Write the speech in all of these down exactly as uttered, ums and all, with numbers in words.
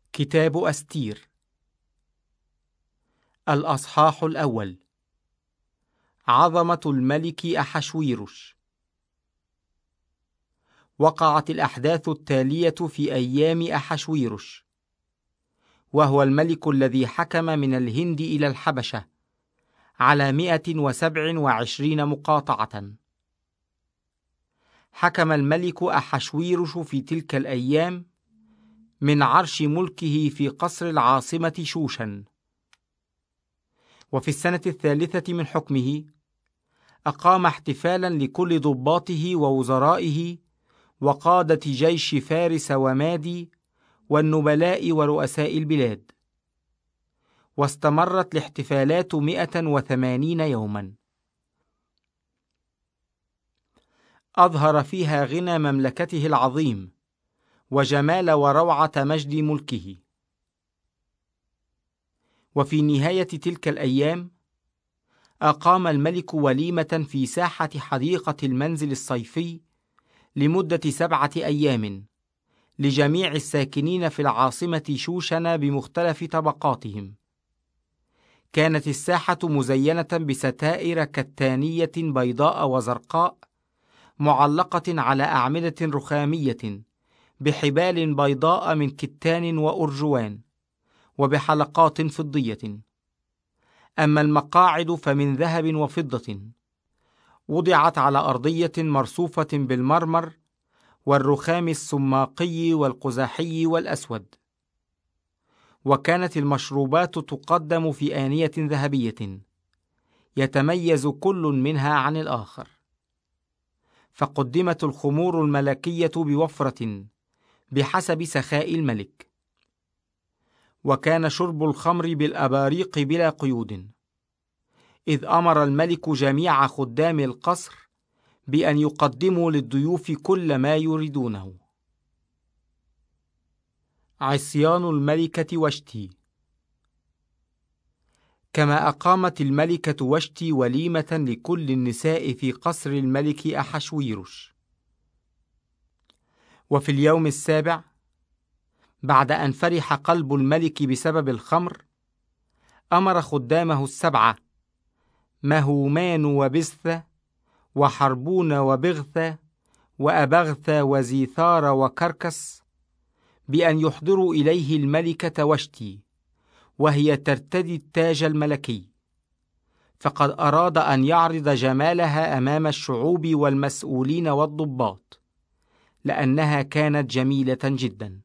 كتاب أستير. الأصحاح الأول. عظمة الملك أحشويروش. وقعت الأحداث التالية في أيام أحشويروش، وهو الملك الذي حكم من الهند إلى الحبشة على مئة وسبع وعشرين مقاطعة. حكم الملك أحشويروش في تلك الأيام من عرش ملكه في قصر العاصمة شوشن. وفي السنة الثالثة من حكمه أقام احتفالا لكل ضباطه ووزرائه وقادة جيش فارس ومادي والنبلاء ورؤساء البلاد، واستمرت الاحتفالات مئة وثمانين يوما. أظهر فيها غنى مملكته العظيم وجمال وروعة مجد ملكه. وفي نهاية تلك الأيام أقام الملك وليمة في ساحة حديقة المنزل الصيفي لمدة سبعة أيام لجميع الساكنين في العاصمة شوشن بمختلف طبقاتهم. كانت الساحة مزينة بستائر كتانية بيضاء وزرقاء معلقة على أعمدة رخامية بحبال بيضاء من كتان وأرجوان وبحلقات فضية. أما المقاعد فمن ذهب وفضة، وضعت على أرضية مرصوفة بالمرمر والرخام السماقي والقزحي والأسود. وكانت المشروبات تقدم في آنية ذهبية يتميز كل منها عن الآخر. فقدمت الخمور الملكية بوفرة بحسب سخاء الملك. وكان شرب الخمر بالأباريق بلا قيود، إذ أمر الملك جميع خدام القصر بأن يقدموا للضيوف كل ما يريدونه. عصيان الملكة وشتي. كما أقامت الملكة وشتي وليمة لكل النساء في قصر الملك أحشويروش. وفي اليوم السابع، بعد أن فرح قلب الملك بسبب الخمر، أمر خدامه السبعة مهومان وبزثة وحربون وبغثة وأبغثة وزيثار وكركس بأن يحضروا إليه الملكة وشتي وهي ترتدي التاج الملكي، فقد أراد أن يعرض جمالها أمام الشعوب والمسؤولين والضباط، لأنها كانت جميلة جدا.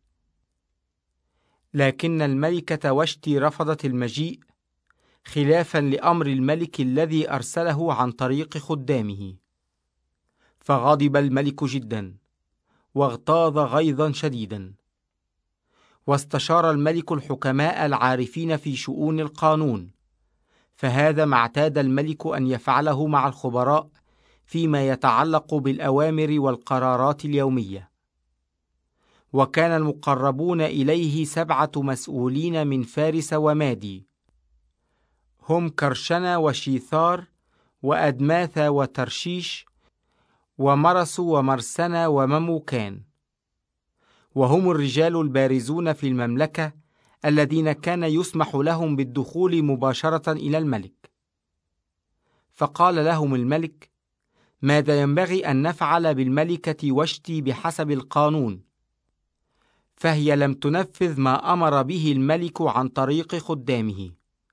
لكن الملكة وشتي رفضت المجيء خلافا لأمر الملك الذي أرسله عن طريق خدامه. فغضب الملك جدا واغتاظ غيظا شديدا. واستشار الملك الحكماء العارفين في شؤون القانون، فهذا ما اعتاد الملك أن يفعله مع الخبراء فيما يتعلق بالأوامر والقرارات اليومية. وكان المقربون إليه سبعة مسؤولين من فارس ومادي، هم كرشنا وشيثار وأدماثا وترشيش ومرس ومرسنا ومموكان، وهم الرجال البارزون في المملكة الذين كان يسمح لهم بالدخول مباشرة إلى الملك. فقال لهم الملك: ماذا ينبغي أن نفعل بالملكة وشتي بحسب القانون؟ فهي لم تنفذ ما أمر به الملك عن طريق خدامه.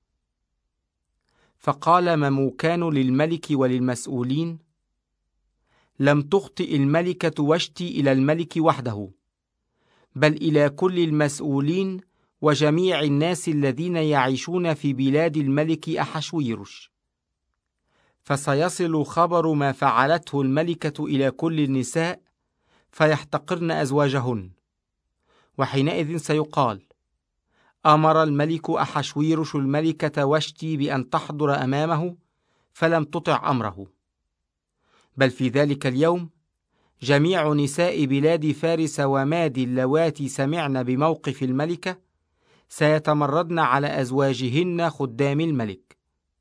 فقال مموكان للملك وللمسؤولين: لم تخطئ الملكة وشتي إلى الملك وحده، بل إلى كل المسؤولين وجميع الناس الذين يعيشون في بلاد الملك أحشويروش. فسيصل خبر ما فعلته الملكة إلى كل النساء فيحتقرن أزواجهن، وحينئذ سيقال: أمر الملك أحشويروش الملكة وشتي بأن تحضر أمامه فلم تطع أمره. بل في ذلك اليوم جميع نساء بلاد فارس ومادي اللواتي سمعن بموقف الملكة سيتمردن على أزواجهن خدام الملك،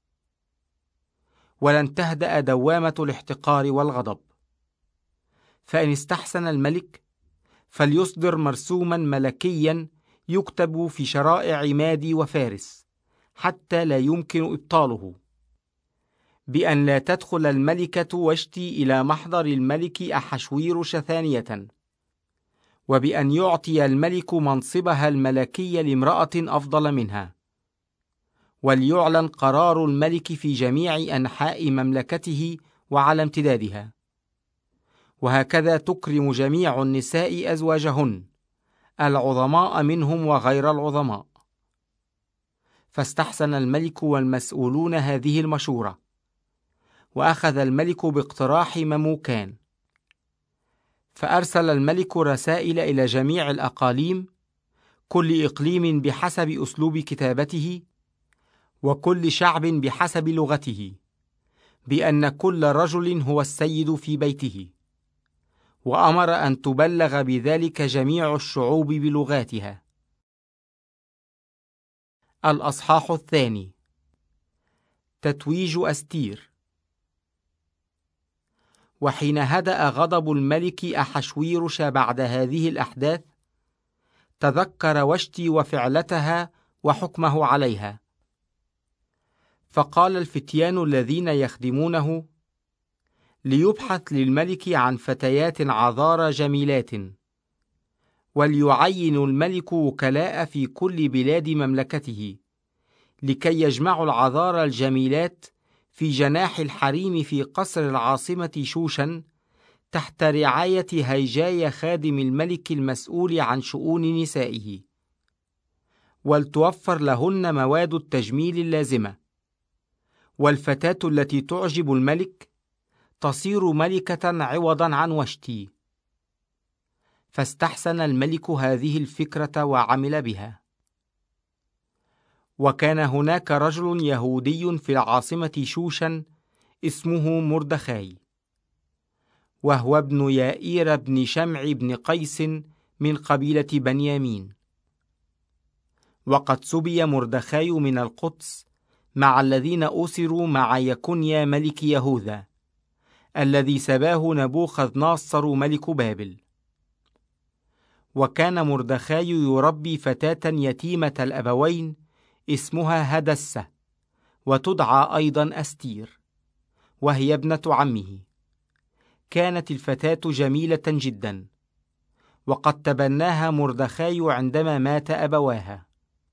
ولن تهدأ دوامة الاحتقار والغضب. فإن استحسن الملك فليصدر مرسوما ملكيا يكتب في شرائع مادي وفارس حتى لا يمكن إبطاله، بأن لا تدخل الملكة واشتي إلى محضر الملك أحشويروش ثانية، وبأن يعطي الملك منصبها الملكي لامرأة أفضل منها، وليعلن قرار الملك في جميع أنحاء مملكته وعلى امتدادها، وهكذا تكرم جميع النساء أزواجهن، العظماء منهم وغير العظماء. فاستحسن الملك والمسؤولون هذه المشورة، وأخذ الملك باقتراح مموكان، فأرسل الملك رسائل إلى جميع الأقاليم، كل إقليم بحسب أسلوب كتابته، وكل شعب بحسب لغته، بأن كل رجل هو السيد في بيته، وأمر أن تبلغ بذلك جميع الشعوب بلغاتها. الأصحاح الثاني. تتويج أستير. وحين هدأ غضب الملك أحشويروش بعد هذه الأحداث، تذكر واشتي وفعلتها وحكمه عليها، فقال الفتيان الذين يخدمونه: ليبحث للملك عن فتيات عذار جميلات، وليعين الملك وكلاء في كل بلاد مملكته، لكي يجمعوا العذار الجميلات في جناح الحريم في قصر العاصمة شوشن، تحت رعاية هيجاي خادم الملك المسؤول عن شؤون نسائه، ولتوفر لهن مواد التجميل اللازمة. والفتاة التي تعجب الملك تصير ملكة عوضا عن وشتي. فاستحسن الملك هذه الفكرة وعمل بها. وكان هناك رجل يهودي في العاصمة شوشن اسمه مردخاي، وهو ابن يائير بن شمع بن قيس من قبيلة بنيامين. وقد سبي مردخاي من القدس مع الذين أسروا مع يكونيا ملك يهوذا، الذي سباه نبوخذ ناصر ملك بابل. وكان مردخاي يربي فتاة يتيمة الأبوين اسمها هدسة، وتدعى أيضا أستير، وهي ابنة عمه. كانت الفتاة جميلة جدا، وقد تبناها مردخاي عندما مات أبواها.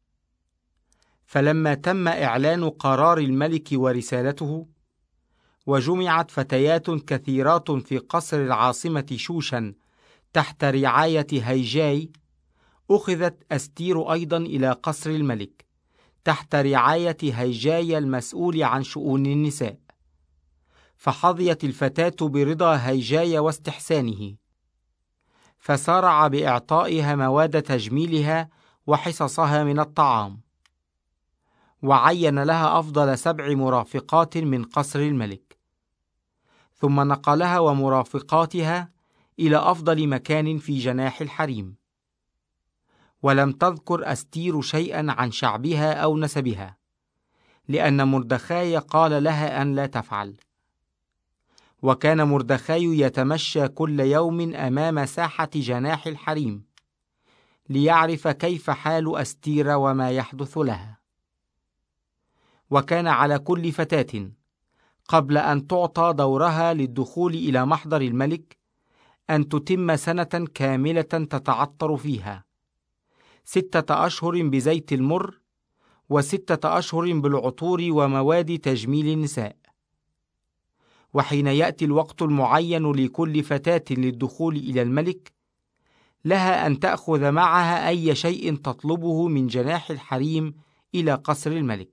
فلما تم إعلان قرار الملك ورسالته، وجمعت فتيات كثيرات في قصر العاصمة شوشن تحت رعاية هيجاي، أخذت أستير أيضا إلى قصر الملك تحت رعاية هيجاي المسؤول عن شؤون النساء. فحظيت الفتاة برضا هيجاي واستحسانه، فسارع بإعطائها مواد تجميلها وحصصها من الطعام، وعين لها أفضل سبع مرافقات من قصر الملك، ثم نقلها ومرافقاتها إلى أفضل مكان في جناح الحريم. ولم تذكر أستير شيئا عن شعبها أو نسبها، لأن مردخاي قال لها أن لا تفعل. وكان مردخاي يتمشى كل يوم أمام ساحة جناح الحريم، ليعرف كيف حال أستير وما يحدث لها. وكان على كل فتاة قبل أن تعطى دورها للدخول إلى محضر الملك أن تتم سنة كاملة تتعطر فيها، ستة أشهر بزيت المر، وستة أشهر بالعطور ومواد تجميل النساء. وحين يأتي الوقت المعين لكل فتاة للدخول إلى الملك، لها أن تأخذ معها أي شيء تطلبه من جناح الحريم إلى قصر الملك.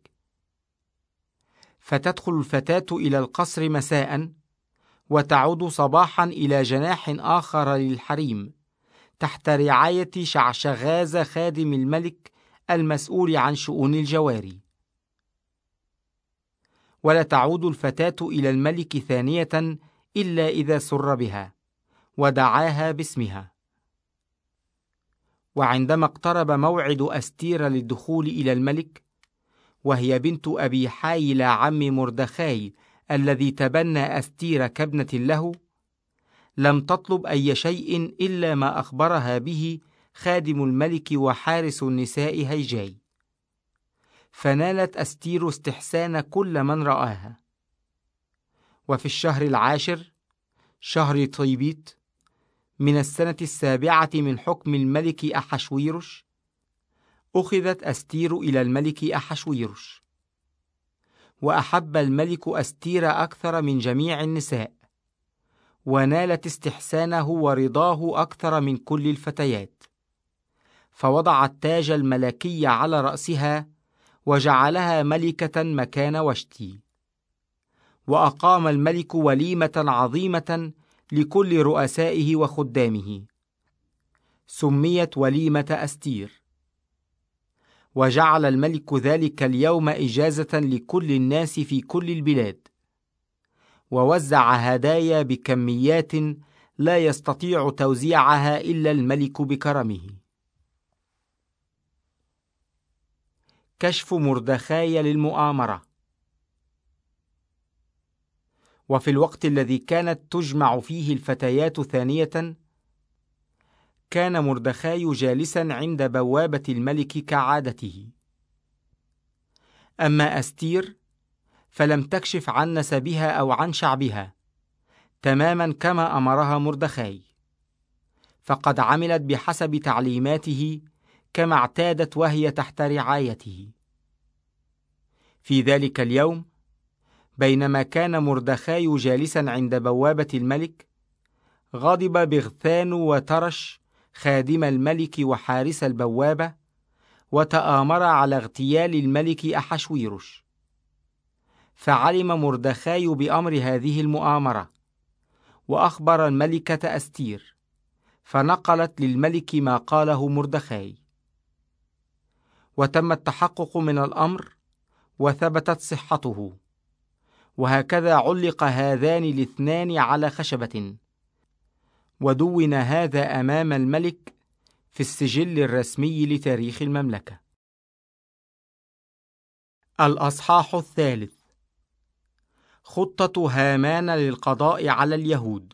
فتدخل الفتاة إلى القصر مساء، وتعود صباحا إلى جناح آخر للحريم تحت رعاية شعشغاز خادم الملك المسؤول عن شؤون الجواري. ولا تعود الفتاة إلى الملك ثانية إلا إذا سر بها ودعاها باسمها. وعندما اقترب موعد أستير للدخول إلى الملك، وهي بنت أبي حايل عم مردخاي الذي تبنى أستير كابنة له، لم تطلب أي شيء إلا ما أخبرها به خادم الملك وحارس النساء هيجاي. فنالت أستير استحسان كل من رآها. وفي الشهر العاشر، شهر طيبيت، من السنة السابعة من حكم الملك أحشويرش، أخذت أستير إلى الملك أحشويرش. وأحب الملك أستير أكثر من جميع النساء، ونالت استحسانه ورضاه أكثر من كل الفتيات، فوضع التاج الملكي على رأسها وجعلها ملكة مكان وشتي. وأقام الملك وليمة عظيمة لكل رؤسائه وخدامه، سميت وليمة أستير. وجعل الملك ذلك اليوم إجازة لكل الناس في كل البلاد، ووزع هدايا بكميات لا يستطيع توزيعها إلا الملك بكرمه. كشف مردخاي للمؤامرة. وفي الوقت الذي كانت تجمع فيه الفتيات ثانية، كان مردخاي جالسا عند بوابة الملك كعادته. أما أستير فلم تكشف عن نسبها أو عن شعبها، تماما كما أمرها مردخاي، فقد عملت بحسب تعليماته كما اعتادت وهي تحت رعايته. في ذلك اليوم، بينما كان مردخاي جالسا عند بوابة الملك، غضب بغثان وترش خادم الملك وحارس البوابة، وتآمر على اغتيال الملك أحشويرش. فعلم مردخاي بأمر هذه المؤامرة، وأخبر الملكة أستير، فنقلت للملك ما قاله مردخاي. وتم التحقق من الأمر وثبتت صحته، وهكذا علق هذان الاثنان على خشبة، ودون هذا أمام الملك في السجل الرسمي لتاريخ المملكة. الأصحاح الثالث. خطة هامان للقضاء على اليهود.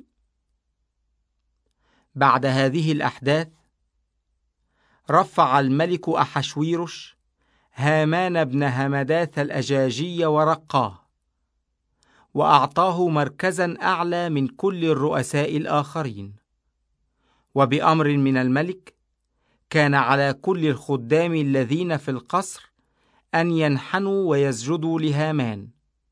بعد هذه الأحداث، رفع الملك أحشويرش هامان بن همداث الأجاجي ورقاه، وأعطاه مركزا أعلى من كل الرؤساء الآخرين. وبأمر من الملك، كان على كل الخدام الذين في القصر أن ينحنوا ويسجدوا لهامان.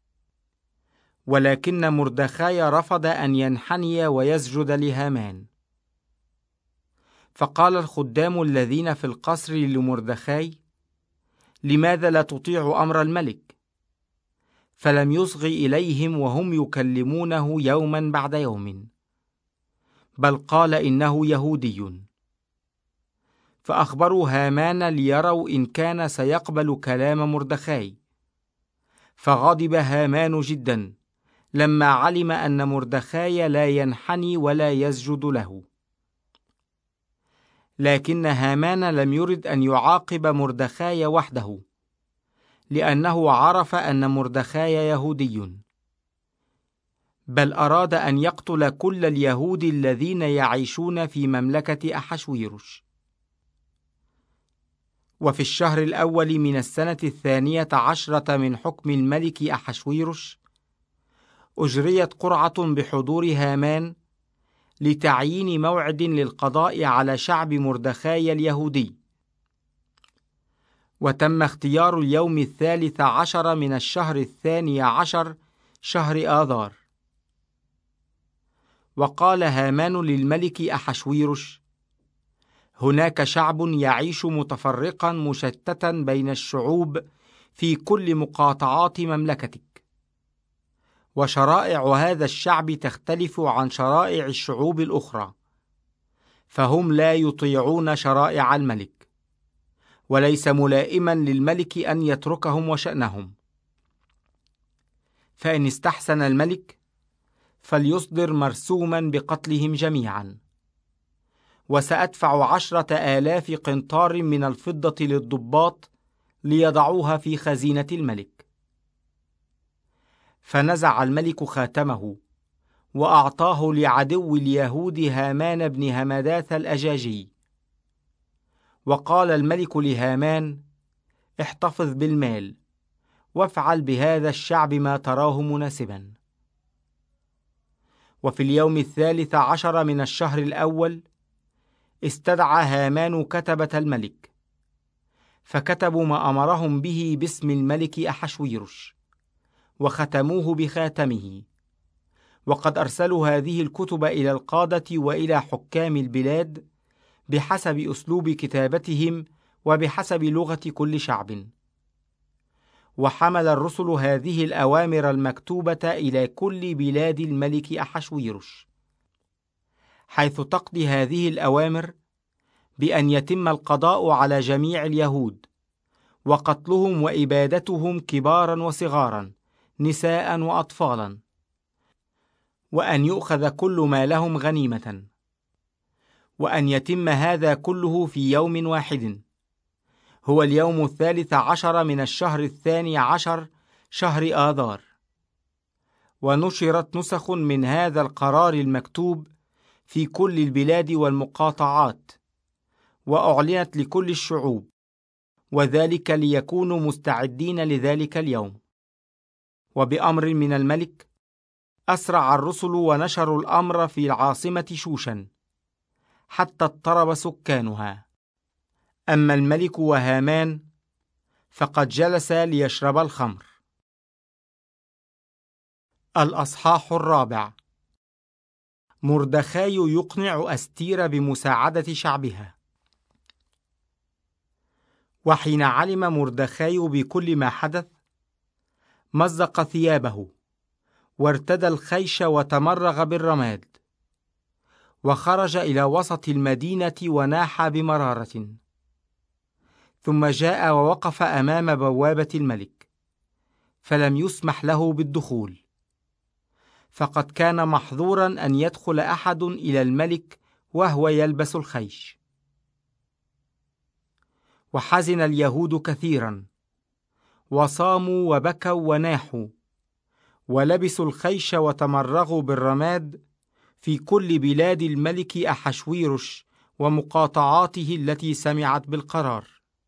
ولكن مردخاي رفض أن ينحني ويسجد لهامان. فقال الخدام الذين في القصر لمردخاي: لماذا لا تطيع أمر الملك؟ فلم يصغ إليهم وهم يكلمونه يوما بعد يوم، بل قال إنه يهودي. فأخبروا هامان ليروا إن كان سيقبل كلام مردخاي. فغضب هامان جدا لما علم أن مردخاي لا ينحني ولا يسجد له. لكن هامان لم يرد أن يعاقب مردخاي وحده، لأنه عرف أن مردخاي يهودي، بل أراد أن يقتل كل اليهود الذين يعيشون في مملكة أحشويرش. وفي الشهر الأول من السنة الثانية عشرة من حكم الملك أحشويرش، أجريت قرعة بحضور هامان لتعيين موعد للقضاء على شعب مردخاي اليهودي. وتم اختيار اليوم الثالث عشر من الشهر الثاني عشر، شهر آذار. وقال هامان للملك أحشويرش: هناك شعب يعيش متفرقا مشتتا بين الشعوب في كل مقاطعات مملكتك، وشرائع هذا الشعب تختلف عن شرائع الشعوب الأخرى، فهم لا يطيعون شرائع الملك، وليس ملائما للملك أن يتركهم وشأنهم. فإن استحسن الملك فليصدر مرسوما بقتلهم جميعا، وسأدفع عشرة آلاف قنطار من الفضة للضباط ليضعوها في خزينة الملك. فنزع الملك خاتمه وأعطاه لعدو اليهود هامان بن همداث الأجاجي. وقال الملك لهامان: احتفظ بالمال، وافعل بهذا الشعب ما تراه مناسبا. وفي اليوم الثالث عشر من الشهر الأول استدعى هامان كتبة الملك، فكتبوا ما أمرهم به باسم الملك أحشويروش، وختموه بخاتمه. وقد أرسلوا هذه الكتب إلى القادة وإلى حكام البلاد بحسب أسلوب كتابتهم وبحسب لغة كل شعب. وحمل الرسل هذه الأوامر المكتوبة إلى كل بلاد الملك أحشويروش، حيث تقضي هذه الأوامر بأن يتم القضاء على جميع اليهود، وقتلهم وإبادتهم كبارا وصغارا، نساء وأطفالا، وأن يؤخذ كل ما لهم غنيمة، وأن يتم هذا كله في يوم واحد، هو اليوم الثالث عشر من الشهر الثاني عشر، شهر آذار. ونشرت نسخ من هذا القرار المكتوب في كل البلاد والمقاطعات، وأعلنت لكل الشعوب، وذلك ليكونوا مستعدين لذلك اليوم. وبأمر من الملك أسرع الرسل ونشروا الأمر في العاصمة شوشن حتى اضطرب سكانها. أما الملك وهامان فقد جلسا ليشربا الخمر. الأصحاح الرابع. مردخاي يقنع أستير بمساعدة شعبها. وحين علم مردخاي بكل ما حدث، مزق ثيابه، وارتدى الخيش، وتمرغ بالرماد، وخرج إلى وسط المدينة وناح بمرارة. ثم جاء ووقف أمام بوابة الملك، فلم يسمح له بالدخول، فقد كان محظورا أن يدخل أحد إلى الملك وهو يلبس الخيش. وحزن اليهود كثيرا، وصاموا وبكوا وناحوا، ولبسوا الخيش وتمرغوا بالرماد في كل بلاد الملك أحشويروش ومقاطعاته التي سمعت بالقرار.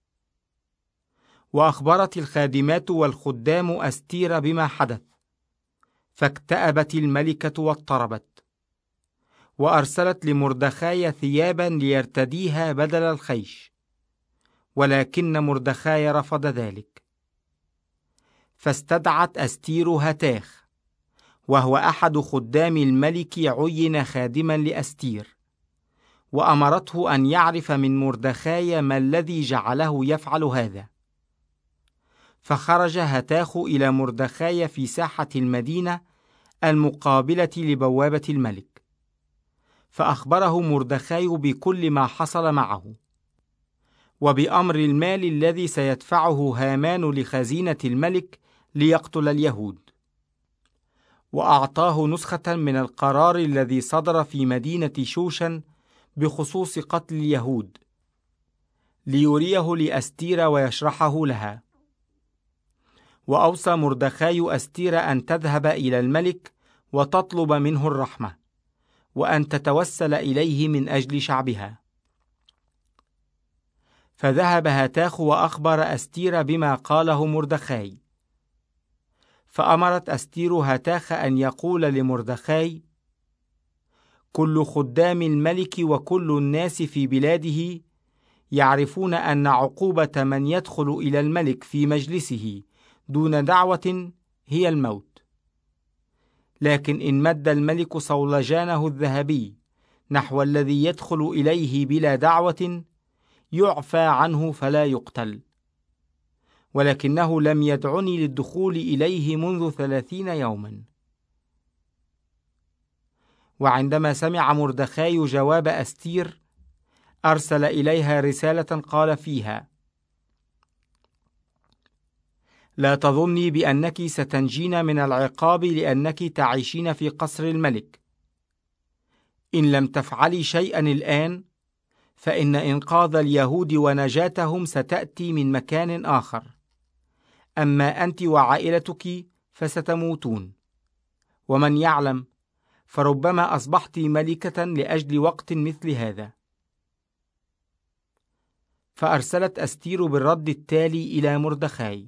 وأخبرت الخادمات والخدام أستير بما حدث، فاكتأبت الملكة واضطربت، وأرسلت لمردخاي ثيابا ليرتديها بدل الخيش، ولكن مردخاي رفض ذلك. فاستدعت أستير هتاخ، وهو أحد خدام الملك، عين خادما لأستير، وأمرته أن يعرف من مردخاي ما الذي جعله يفعل هذا. فخرج هتاخ إلى مردخاي في ساحة المدينة المقابلة لبوابة الملك، فأخبره مردخاي بكل ما حصل معه، وبأمر المال الذي سيدفعه هامان لخزينة الملك ليقتل اليهود. وأعطاه نسخة من القرار الذي صدر في مدينة شوشن بخصوص قتل اليهود، ليريه لأستير ويشرحه لها. وأوصى مردخاي أستير أن تذهب إلى الملك وتطلب منه الرحمة، وأن تتوسل إليه من أجل شعبها. فذهب هتاخ وأخبر أستير بما قاله مردخاي. فأمرت أستير هتاخ أن يقول لمردخاي: كل خدام الملك وكل الناس في بلاده يعرفون أن عقوبة من يدخل إلى الملك في مجلسه دون دعوة هي الموت. لكن إن مد الملك صولجانه الذهبي نحو الذي يدخل إليه بلا دعوة يعفى عنه فلا يقتل. ولكنه لم يدعني للدخول إليه منذ ثلاثين يوما. وعندما سمع مردخاي جواب أستير، أرسل إليها رسالة قال فيها: لا تظني بأنك ستنجين من العقاب لأنك تعيشين في قصر الملك. إن لم تفعلي شيئا الآن، فإن إنقاذ اليهود ونجاتهم ستأتي من مكان آخر، أما أنت وعائلتك فستموتون. ومن يعلم، فربما أصبحت ملكة لأجل وقت مثل هذا. فأرسلت أستير بالرد التالي إلى مردخاي: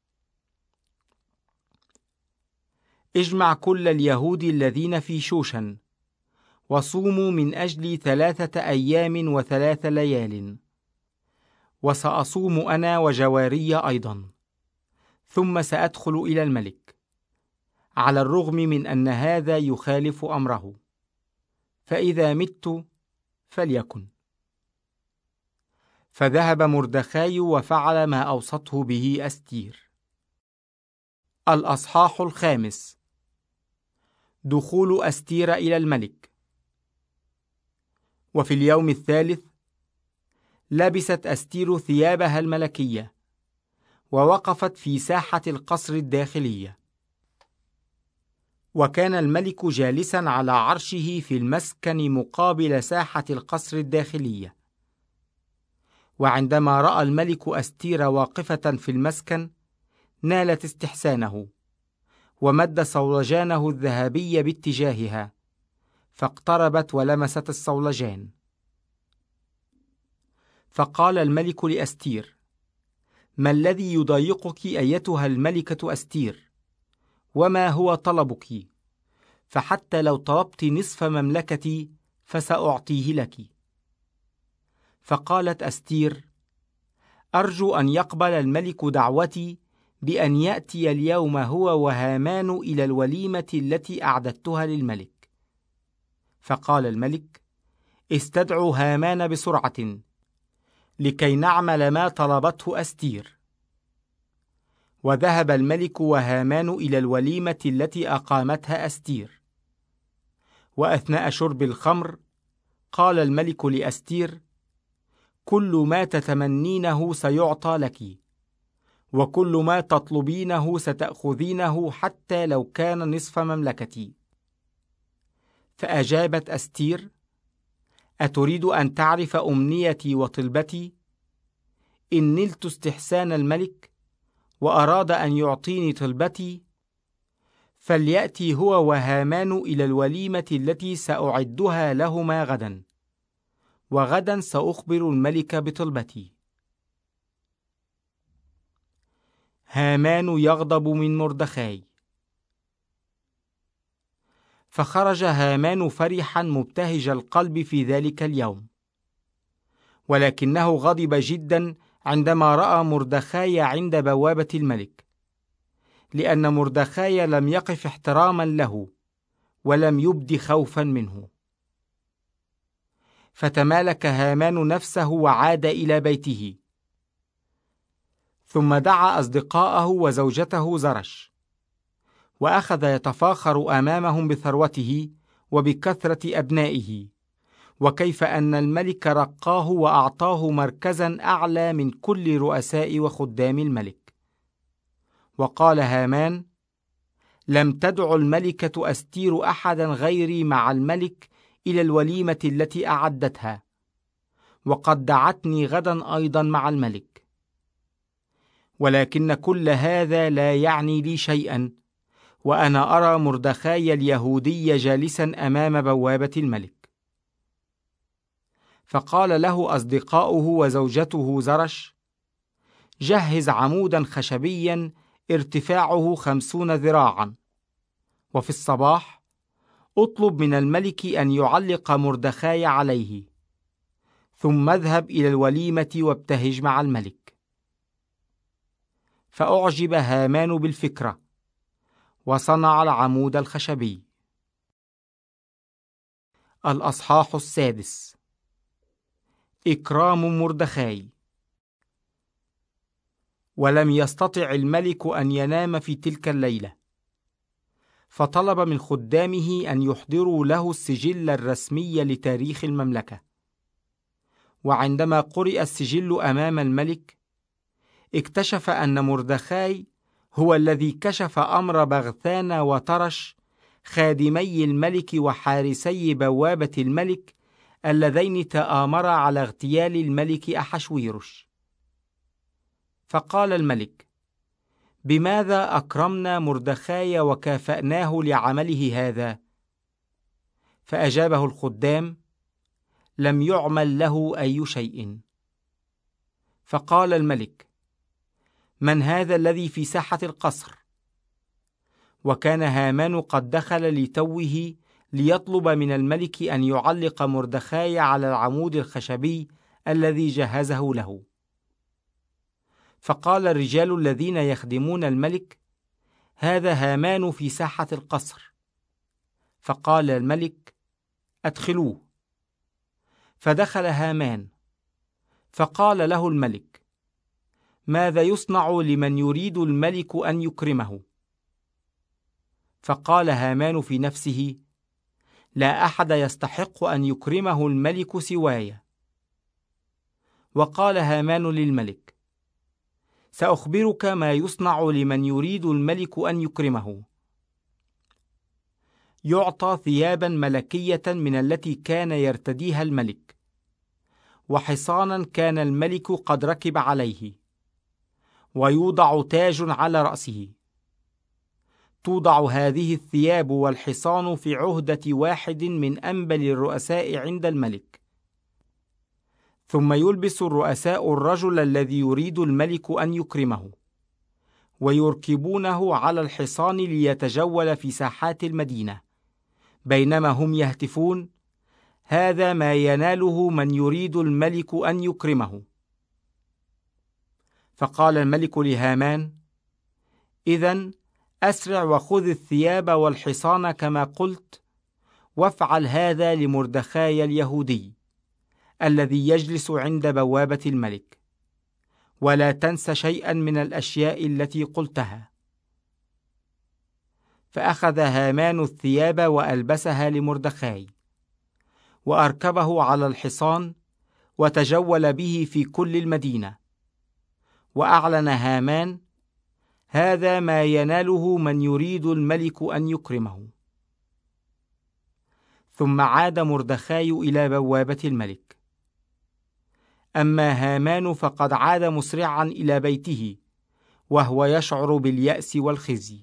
اجمع كل اليهود الذين في شوشن، وصوموا من أجلي ثلاثة أيام وثلاث ليال، وسأصوم أنا وجواري أيضا، ثم سأدخل إلى الملك، على الرغم من أن هذا يخالف أمره، فإذا مت فليكن. فذهب مردخاي وفعل ما أوصته به أستير. الأصحاح الخامس. دخول أستير إلى الملك. وفي اليوم الثالث لبست أستير ثيابها الملكية، ووقفت في ساحة القصر الداخلية. وكان الملك جالسا على عرشه في المسكن مقابل ساحة القصر الداخلية. وعندما رأى الملك أستير واقفة في المسكن نالت استحسانه، ومد صولجانه الذهبي باتجاهها، فاقتربت ولمست الصولجان. فقال الملك لأستير: ما الذي يضايقك أيتها الملكة أستير؟ وما هو طلبك؟ فحتى لو طلبت نصف مملكتي فسأعطيه لك. فقالت أستير: أرجو أن يقبل الملك دعوتي بأن يأتي اليوم هو وهامان إلى الوليمة التي أعددتها للملك. فقال الملك: استدعوا هامان بسرعة لكي نعمل ما طلبته أستير. وذهب الملك وهامان إلى الوليمة التي أقامتها أستير. وأثناء شرب الخمر قال الملك لأستير: كل ما تتمنينه سيعطى لك، وكل ما تطلبينه ستأخذينه حتى لو كان نصف مملكتي. فأجابت أستير: أتريد أن تعرف أمنيتي وطلبتي؟ إن نلت استحسان الملك وأراد أن يعطيني طلبتي، فليأتي هو وهامان إلى الوليمة التي سأعدها لهما غدا، وغدا سأخبر الملك بطلبتي. هامان يغضب من مردخاي. فخرج هامان فرحا مبتهج القلب في ذلك اليوم، ولكنه غضب جدا عندما رأى مردخاي عند بوابة الملك، لأن مردخاي لم يقف احتراما له ولم يبد خوفا منه. فتمالك هامان نفسه وعاد إلى بيته، ثم دعا أصدقاءه وزوجته زرش، وأخذ يتفاخر أمامهم بثروته وبكثرة أبنائه، وكيف أن الملك رقاه وأعطاه مركزا أعلى من كل رؤساء وخدام الملك. وقال هامان: لم تدع الملكة أستير أحدا غيري مع الملك إلى الوليمة التي أعدتها، وقد دعتني غدا أيضا مع الملك. ولكن كل هذا لا يعني لي شيئا، وأنا أرى مردخاي اليهودي جالسا أمام بوابة الملك. فقال له أصدقاؤه وزوجته زرش: جهز عمودا خشبيا ارتفاعه خمسون ذراعا، وفي الصباح اطلب من الملك أن يعلق مردخاي عليه، ثم اذهب إلى الوليمة وابتهج مع الملك. فأعجب هامان بالفكرة، وصنع العمود الخشبي. الأصحاح السادس. إكرام مردخاي. ولم يستطع الملك أن ينام في تلك الليلة، فطلب من خدامه أن يحضروا له السجل الرسمي لتاريخ المملكة. وعندما قرئ السجل أمام الملك، اكتشف أن مردخاي هو الذي كشف أمر بغثان وترش خادمي الملك وحارسي بوابة الملك اللذين تآمرا على اغتيال الملك أحشويرش. فقال الملك: بماذا أكرمنا مردخاي وكافأناه لعمله هذا؟ فأجابه الخدام: لم يعمل له أي شيء. فقال الملك: من هذا الذي في ساحة القصر؟ وكان هامان قد دخل لتوه ليطلب من الملك أن يعلق مردخاي على العمود الخشبي الذي جهزه له. فقال الرجال الذين يخدمون الملك: هذا هامان في ساحة القصر. فقال الملك: أدخلوه. فدخل هامان، فقال له الملك: ماذا يصنع لمن يريد الملك أن يكرمه؟ فقال هامان في نفسه: لا أحد يستحق أن يكرمه الملك سواي. وقال هامان للملك: سأخبرك ما يصنع لمن يريد الملك أن يكرمه. يعطى ثيابا ملكية من التي كان يرتديها الملك، وحصانا كان الملك قد ركب عليه، ويوضع تاج على رأسه. توضع هذه الثياب والحصان في عهدة واحد من أنبل الرؤساء عند الملك، ثم يلبس الرؤساء الرجل الذي يريد الملك أن يكرمه، ويركبونه على الحصان ليتجول في ساحات المدينة، بينما هم يهتفون: هذا ما يناله من يريد الملك أن يكرمه. فقال الملك لهامان: إذن أسرع وخذ الثياب والحصان كما قلت، وافعل هذا لمردخاي اليهودي الذي يجلس عند بوابة الملك، ولا تنس شيئا من الأشياء التي قلتها. فأخذ هامان الثياب وألبسها لمردخاي، وأركبه على الحصان، وتجول به في كل المدينة. وأعلن هامان: هذا ما يناله من يريد الملك أن يكرمه. ثم عاد مردخاي إلى بوابة الملك. أما هامان فقد عاد مسرعا إلى بيته، وهو يشعر باليأس والخزي.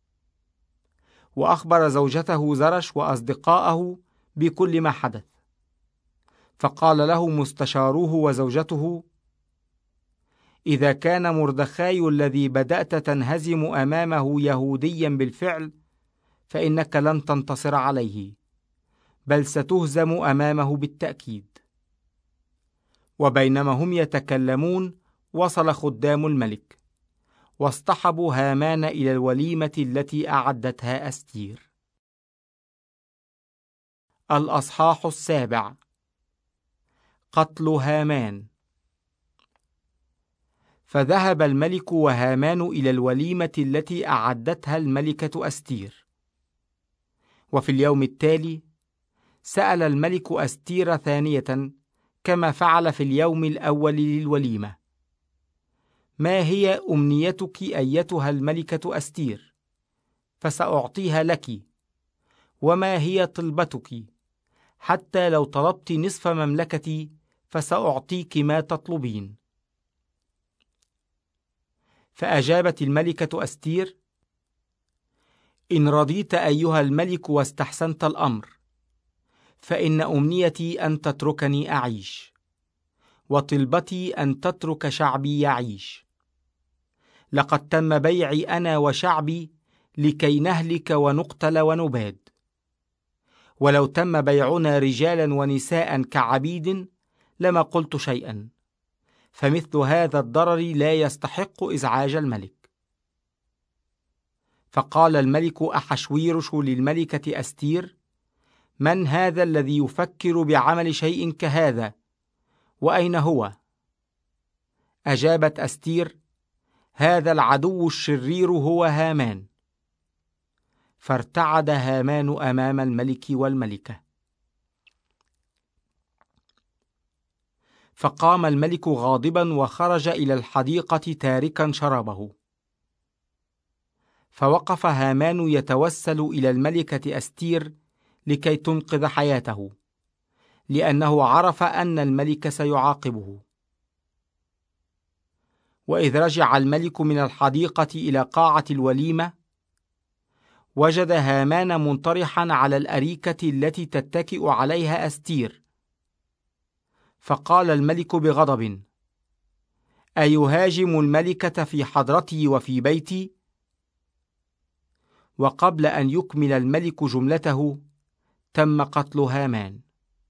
وأخبر زوجته زرش وأصدقائه بكل ما حدث. فقال له مستشاروه وزوجته: إذا كان مردخاي الذي بدأت تنهزم أمامه يهوديا بالفعل، فإنك لن تنتصر عليه، بل ستهزم أمامه بالتأكيد. وبينما هم يتكلمون، وصل خدام الملك، واصطحبوا هامان إلى الوليمة التي أعدتها أستير. الأصحاح السابع. قتل هامان. فذهب الملك وهامان إلى الوليمة التي أعدتها الملكة أستير. وفي اليوم التالي سأل الملك أستير ثانية كما فعل في اليوم الأول للوليمة: ما هي أمنيتك أيتها الملكة أستير؟ فسأعطيها لك. وما هي طلبتك؟ حتى لو طلبت نصف مملكتي فسأعطيك ما تطلبين. فأجابت الملكة أستير: إن رضيت أيها الملك واستحسنت الأمر، فإن أمنيتي أن تتركني أعيش، وطلبتي أن تترك شعبي يعيش. لقد تم بيعي أنا وشعبي لكي نهلك ونقتل ونباد. ولو تم بيعنا رجالا ونساء كعبيد لما قلت شيئا، فمثل هذا الضرر لا يستحق إزعاج الملك. فقال الملك أحشويرش للملكة أستير: من هذا الذي يفكر بعمل شيء كهذا؟ وأين هو؟ أجابت أستير: هذا العدو الشرير هو هامان. فارتعد هامان أمام الملك والملكة. فقام الملك غاضبا وخرج إلى الحديقة تاركا شرابه. فوقف هامان يتوسل إلى الملكة أستير لكي تنقذ حياته، لأنه عرف أن الملك سيعاقبه. وإذ رجع الملك من الحديقة إلى قاعة الوليمة، وجد هامان منطرحا على الأريكة التي تتكئ عليها أستير. فقال الملك بغضب: أيهاجم الملكة في حضرتي وفي بيتي؟ وقبل أن يكمل الملك جملته تم قتل هامان.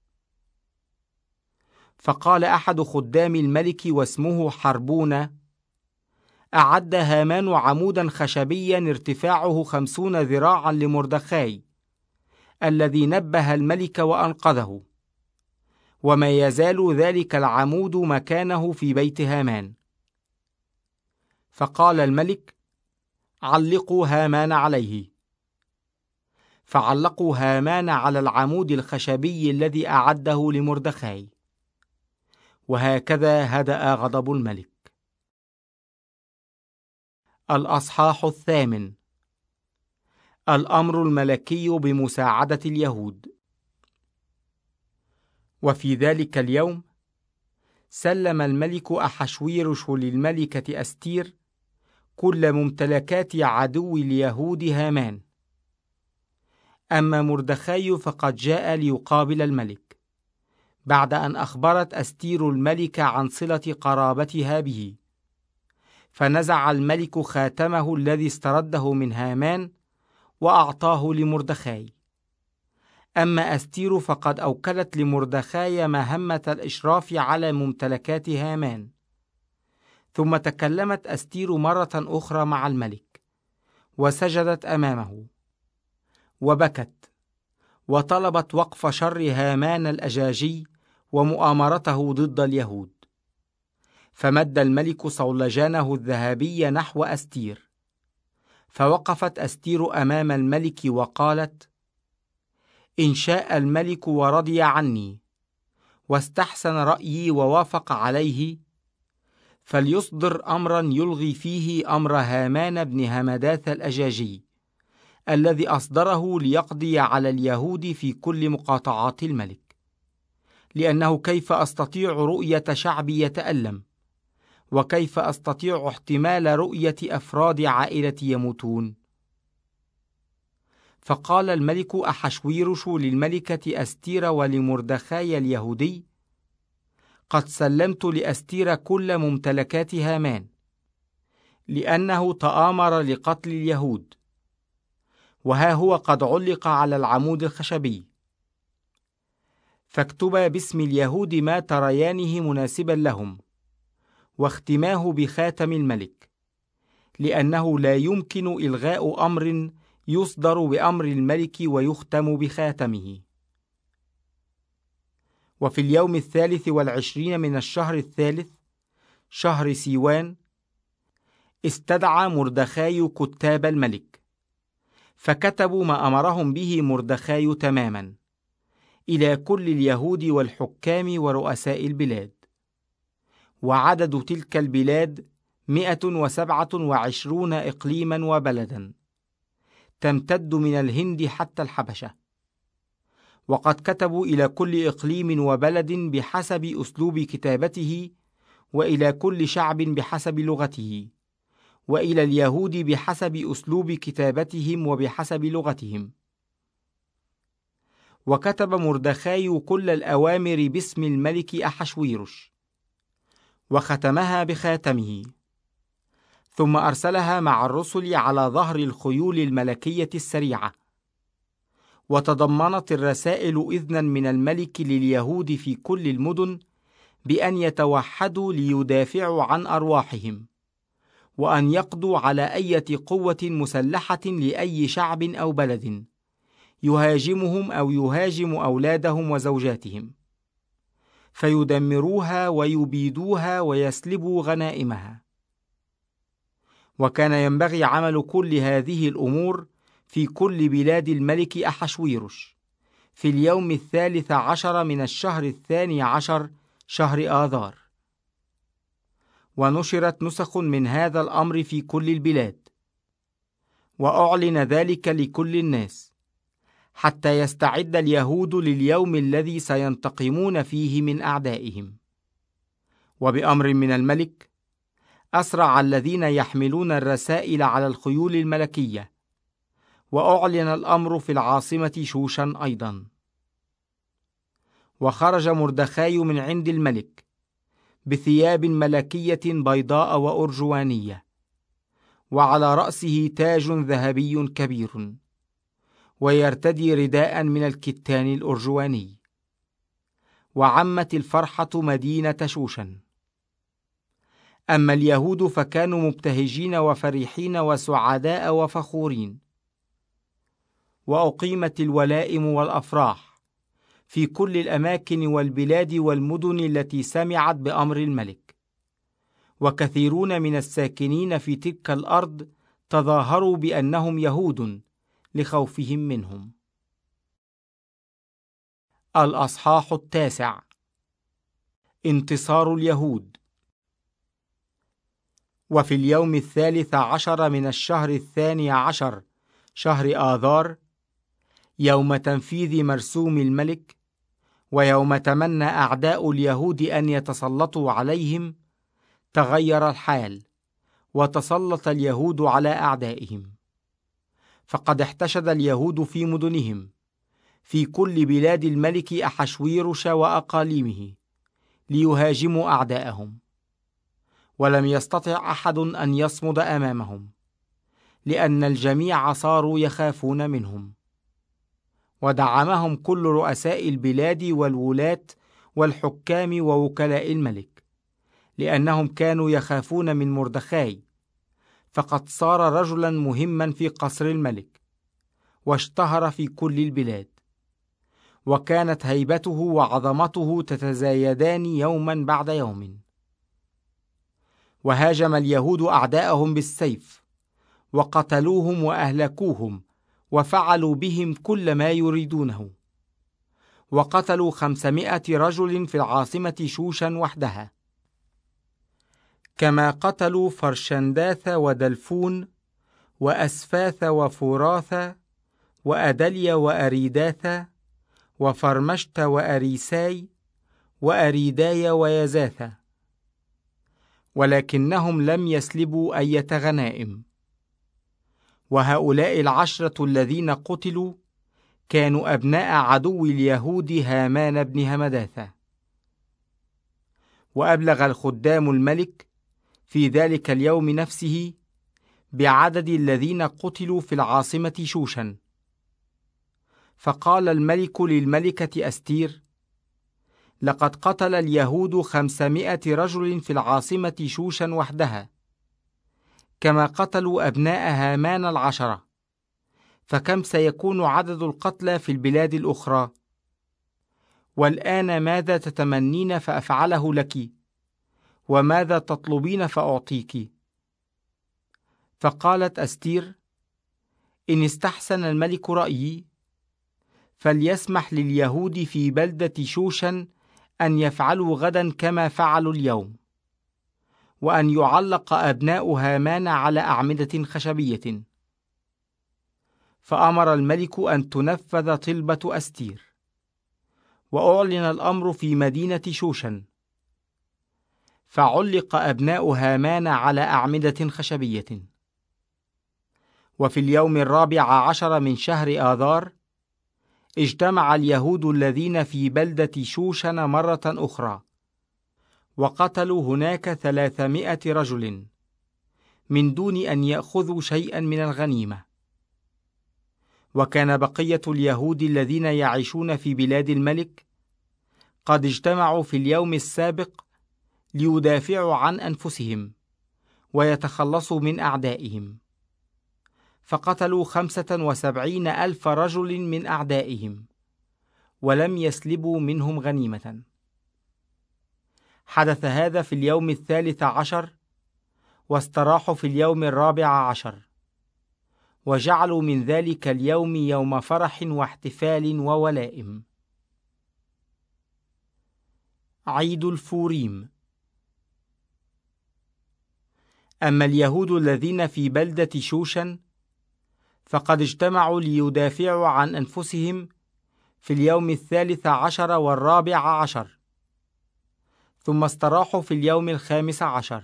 فقال أحد خدام الملك واسمه حربون: أعد هامان عمودا خشبيا ارتفاعه خمسون ذراعا لمردخاي الذي نبه الملك وأنقذه، وما يزال ذلك العمود مكانه في بيت هامان. فقال الملك: علقوا هامان عليه. فعلقوا هامان على العمود الخشبي الذي أعده لمردخاي. وهكذا هدأ غضب الملك. الأصحاح الثامن: الأمر الملكي بمساعدة اليهود. وفي ذلك اليوم سلم الملك أحشويرش للملكة أستير كل ممتلكات عدو اليهود هامان. أما مردخاي فقد جاء ليقابل الملك بعد أن أخبرت أستير الملك عن صلة قرابتها به، فنزع الملك خاتمه الذي استرده من هامان وأعطاه لمردخاي. أما أستير فقد أوكلت لمردخاي مهمة الإشراف على ممتلكات هامان. ثم تكلمت أستير مرة أخرى مع الملك، وسجدت أمامه، وبكت، وطلبت وقف شر هامان الأجاجي ومؤامرته ضد اليهود. فمد الملك صولجانه الذهبي نحو أستير، فوقفت أستير أمام الملك وقالت: إن شاء الملك ورضي عني واستحسن رأيي ووافق عليه، فليصدر أمرا يلغي فيه أمر هامان بن همداث الأجاجي الذي أصدره ليقضي على اليهود في كل مقاطعات الملك، لأنه كيف أستطيع رؤية شعبي يتألم، وكيف أستطيع احتمال رؤية أفراد عائلتي يموتون؟ فقال الملك أحشويرش للملكة أستير ولمردخاي اليهودي: قد سلمت لأستير كل ممتلكات هامان، لأنه تآمر لقتل اليهود، وها هو قد علق على العمود الخشبي. فاكتبا باسم اليهود ما تريانه مناسبا لهم، واختماه بخاتم الملك، لأنه لا يمكن إلغاء أمر يصدر بأمر الملك ويختم بخاتمه. وفي اليوم الثالث والعشرين من الشهر الثالث، شهر سيوان، استدعى مردخاي كتاب الملك، فكتبوا ما أمرهم به مردخاي تماما إلى كل اليهود والحكام ورؤساء البلاد. وعدد تلك البلاد مئة وسبعة وعشرون إقليما وبلدا، تمتد من الهند حتى الحبشة. وقد كتبوا إلى كل إقليم وبلد بحسب أسلوب كتابته، وإلى كل شعب بحسب لغته، وإلى اليهود بحسب أسلوب كتابتهم وبحسب لغتهم. وكتب مردخاي كل الأوامر باسم الملك أحشويرش، وختمها بخاتمه، ثم أرسلها مع الرسل على ظهر الخيول الملكية السريعة. وتضمنت الرسائل إذنا من الملك لليهود في كل المدن بأن يتوحدوا ليدافعوا عن أرواحهم، وأن يقضوا على أي قوة مسلحة لأي شعب أو بلد يهاجمهم أو يهاجم أولادهم وزوجاتهم، فيدمروها ويبيدوها ويسلبوا غنائمها. وكان ينبغي عمل كل هذه الأمور في كل بلاد الملك أحشويرش في اليوم الثالث عشر من الشهر الثاني عشر، شهر آذار. ونشرت نسخ من هذا الأمر في كل البلاد، وأعلن ذلك لكل الناس، حتى يستعد اليهود لليوم الذي سينتقمون فيه من أعدائهم. وبأمر من الملك أسرع الذين يحملون الرسائل على الخيول الملكية، وأعلن الأمر في العاصمة شوشن أيضا. وخرج مردخاي من عند الملك بثياب ملكية بيضاء وأرجوانية، وعلى رأسه تاج ذهبي كبير، ويرتدي رداء من الكتان الأرجواني. وعمت الفرحة مدينة شوشن. أما اليهود فكانوا مبتهجين وفرحين وسعداء وفخورين، وأقيمت الولائم والأفراح في كل الأماكن والبلاد والمدن التي سمعت بأمر الملك، وكثيرون من الساكنين في تلك الأرض تظاهروا بأنهم يهود لخوفهم منهم. الأصحاح التاسع. انتصار اليهود. وفي اليوم الثالث عشر من الشهر الثاني عشر شهر آذار، يوم تنفيذ مرسوم الملك، ويوم تمنى أعداء اليهود أن يتسلطوا عليهم، تغير الحال، وتسلط اليهود على أعدائهم. فقد احتشد اليهود في مدنهم في كل بلاد الملك أحشويرش وأقاليمه ليهاجموا أعداءهم، ولم يستطع أحد أن يصمد أمامهم، لأن الجميع صاروا يخافون منهم. ودعمهم كل رؤساء البلاد والولاة والحكام ووكلاء الملك، لأنهم كانوا يخافون من مردخاي، فقد صار رجلا مهما في قصر الملك، واشتهر في كل البلاد، وكانت هيبته وعظمته تتزايدان يوما بعد يوم. وهاجم اليهود أعداءهم بالسيف، وقتلوهم وأهلكوهم، وفعلوا بهم كل ما يريدونه. وقتلوا خمسمائة رجل في العاصمة شوشن وحدها، كما قتلوا فرشنداث ودلفون وأسفاث وفراث وأدليا وأريداث وفرمشت وأريساي وأريداي ويزاث، ولكنهم لم يسلبوا أية غنائم. وهؤلاء العشرة الذين قتلوا كانوا أبناء عدو اليهود هامان بن همداثة. وأبلغ الخدام الملك في ذلك اليوم نفسه بعدد الذين قتلوا في العاصمة شوشن. فقال الملك للملكة أستير: لقد قتل اليهود خمسمائة رجل في العاصمة شوشن وحدها، كما قتلوا أبناء هامان العشرة، فكم سيكون عدد القتلى في البلاد الأخرى؟ والآن ماذا تتمنين فأفعله لك؟ وماذا تطلبين فأعطيك؟ فقالت أستير: إن استحسن الملك رأيي، فليسمح لليهود في بلدة شوشن أن يفعلوا غدا كما فعلوا اليوم، وأن يعلق أبناء هامان على أعمدة خشبية. فأمر الملك أن تنفذ طلبة أستير، وأعلن الأمر في مدينة شوشن، فعلق أبناء هامان على أعمدة خشبية. وفي اليوم الرابع عشر من شهر آذار اجتمع اليهود الذين في بلدة شوشن مرة أخرى، وقتلوا هناك ثلاثمائة رجل من دون أن يأخذوا شيئا من الغنيمة. وكان بقية اليهود الذين يعيشون في بلاد الملك قد اجتمعوا في اليوم السابق ليدافعوا عن أنفسهم ويتخلصوا من أعدائهم، فقتلوا خمسة وسبعين ألف رجل من أعدائهم، ولم يسلبوا منهم غنيمة. حدث هذا في اليوم الثالث عشر، واستراحوا في اليوم الرابع عشر، وجعلوا من ذلك اليوم يوم فرح واحتفال وولائم. عيد الفوريم. أما اليهود الذين في بلدة شوشن فقد اجتمعوا ليدافعوا عن أنفسهم في اليوم الثالث عشر والرابع عشر، ثم استراحوا في اليوم الخامس عشر،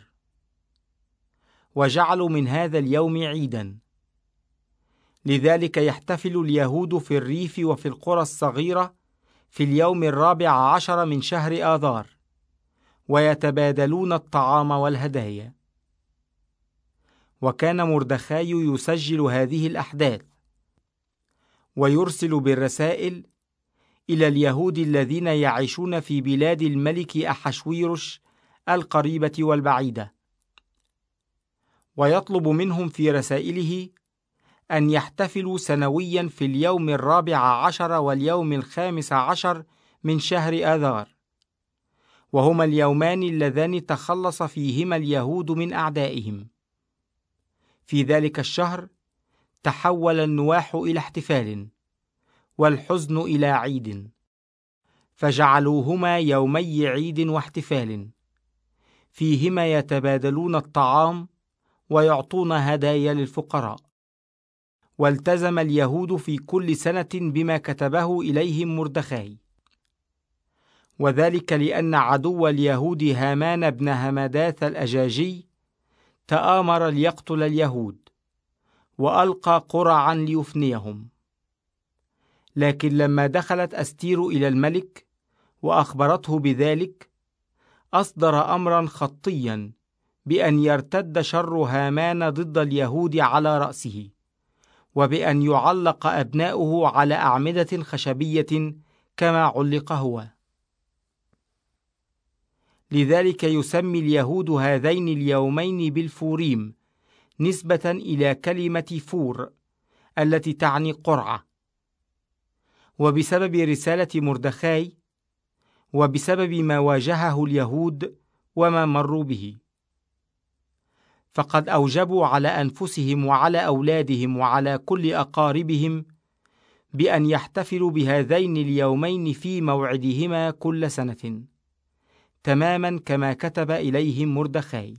وجعلوا من هذا اليوم عيدا. لذلك يحتفل اليهود في الريف وفي القرى الصغيرة في اليوم الرابع عشر من شهر آذار، ويتبادلون الطعام والهدايا. وكان مردخاي يسجل هذه الأحداث ويرسل بالرسائل إلى اليهود الذين يعيشون في بلاد الملك أحشويرش القريبة والبعيدة، ويطلب منهم في رسائله أن يحتفلوا سنويا في اليوم الرابع عشر واليوم الخامس عشر من شهر آذار، وهما اليومان اللذان تخلص فيهما اليهود من أعدائهم. في ذلك الشهر تحول النواح إلى احتفال والحزن إلى عيد، فجعلوهما يومي عيد واحتفال فيهما يتبادلون الطعام ويعطون هدايا للفقراء. والتزم اليهود في كل سنة بما كتبه إليهم مردخاي، وذلك لأن عدو اليهود هامان بن همداث الأجاجي تآمر ليقتل اليهود وألقى قرعا ليفنيهم. لكن لما دخلت أستير إلى الملك وأخبرته بذلك، أصدر أمرا خطيا بأن يرتد شر هامان ضد اليهود على رأسه، وبأن يعلق أبناؤه على أعمدة خشبية كما علق هو. لذلك يسمي اليهود هذين اليومين بالفوريم نسبة إلى كلمة فور التي تعني قرعة. وبسبب رسالة مردخاي وبسبب ما واجهه اليهود وما مروا به، فقد أوجبوا على أنفسهم وعلى أولادهم وعلى كل أقاربهم بأن يحتفلوا بهذين اليومين في موعدهما كل سنة، تماما كما كتب إليهم مردخاي.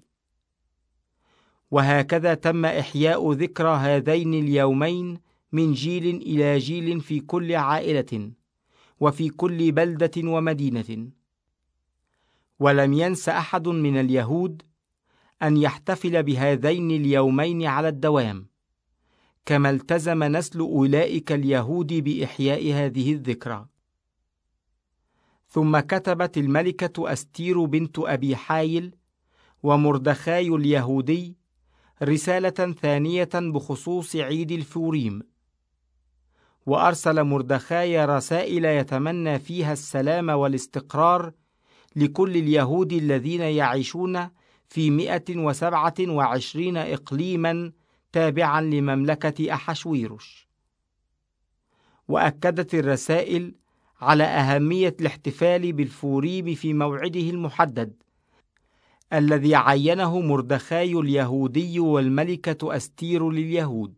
وهكذا تم إحياء ذكرى هذين اليومين من جيل إلى جيل في كل عائلة وفي كل بلدة ومدينة. ولم ينس أحد من اليهود أن يحتفل بهذين اليومين على الدوام، كما التزم نسل أولئك اليهود بإحياء هذه الذكرى. ثم كتبت الملكة أستير بنت أبي حايل ومردخاي اليهودي رسالة ثانية بخصوص عيد الفوريم، وأرسل مردخاي رسائل يتمنى فيها السلام والاستقرار لكل اليهود الذين يعيشون في مئة وسبعة وعشرين إقليما تابعا لمملكة أحشويرش. وأكدت الرسائل على أهمية الاحتفال بالفوريم في موعده المحدد الذي عينه مردخاي اليهودي والملكة أستير لليهود.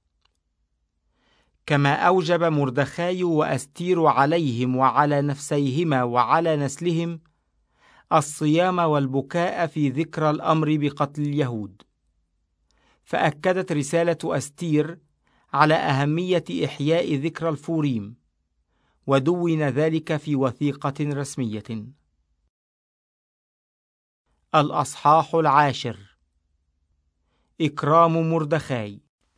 كما أوجب مردخاي وأستير عليهم وعلى نفسيهما وعلى نسلهم الصيام والبكاء في ذكرى الأمر بقتل اليهود. فأكدت رسالة أستير على أهمية إحياء ذكرى الفوريم، ودون ذلك في وثيقة رسمية. الأصحاح العاشر: إكرام مردخاي.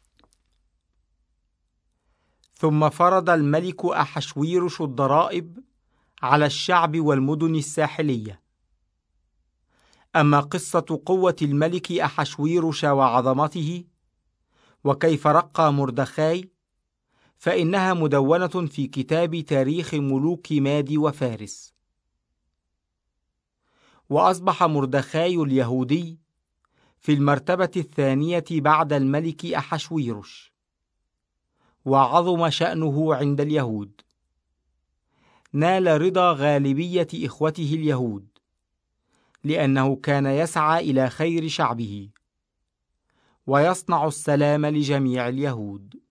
ثم فرض الملك أحشويرش الضرائب على الشعب والمدن الساحلية. أما قصة قوة الملك أحشويرش وعظمته وكيف رقى مردخاي فإنها مدونة في كتاب تاريخ ملوك مادي وفارس. وأصبح مردخاي اليهودي في المرتبة الثانية بعد الملك أحشويرش، وعظم شأنه عند اليهود. نال رضا غالبية إخوته اليهود لأنه كان يسعى إلى خير شعبه ويصنع السلام لجميع اليهود.